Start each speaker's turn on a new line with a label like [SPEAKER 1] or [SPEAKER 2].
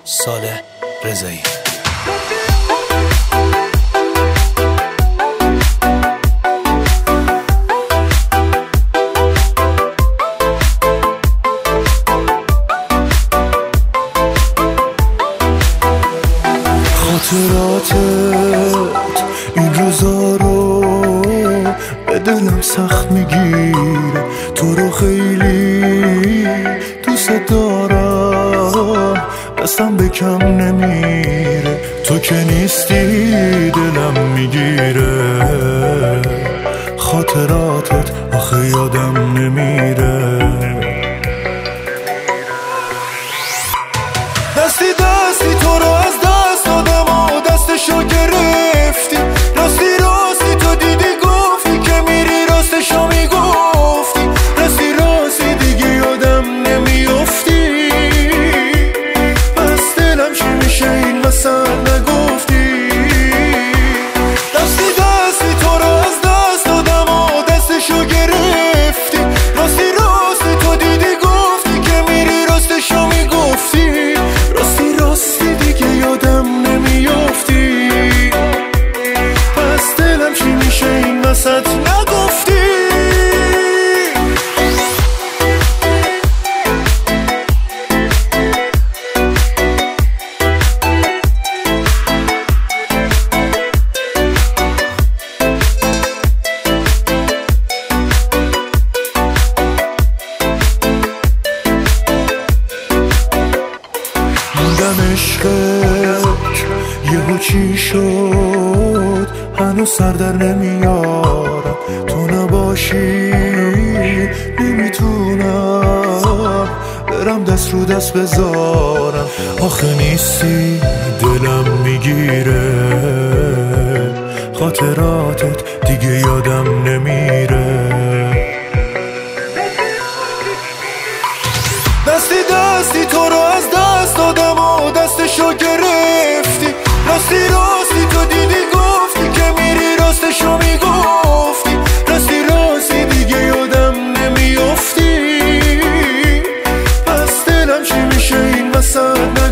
[SPEAKER 1] صالح رضایی.
[SPEAKER 2] خاطراتت این روزا رو به دلم سخت میگیره، تو رو خیلی دوست دارم، دستم به کم نمیره، تو که نیستی دلم میگیره، خاطراتت آخه یادم نمیره. دستی دستی تو رو از دست دادم و دستشو گرفتی، راستی راستی تو دیدی گفتی که میری، راستشو میگفتی، راستی راستی دیگه یادم نمیافتی، پس دلم چی میشه این وسط نگفتی. دستی دستی تو رو از دست دادم و دستشو گرفتی، راستی راستی تو دیدی گفتی که میری، راستشو میگفتی، راستی راستی دیگه یادم نمیافتی، پس دلم چی میشه این وسط نگفتی. موندم عشقت یهو چی شد، هنوز سر در نمیارم، تو نباشی نمیتونم برم دست رو دست بذارم، آخه نیستی دلم میگیره، خاطراتت دیگه یادم نمیره. دستی دستی تو رو از دست دادم و دستشو گرفتی، راستی راستی تو دیدی گفتی که میری، راستشو میگفتی، راستی راستی دیگه یادم نمیافتی، پس دلم چی میشه این وسط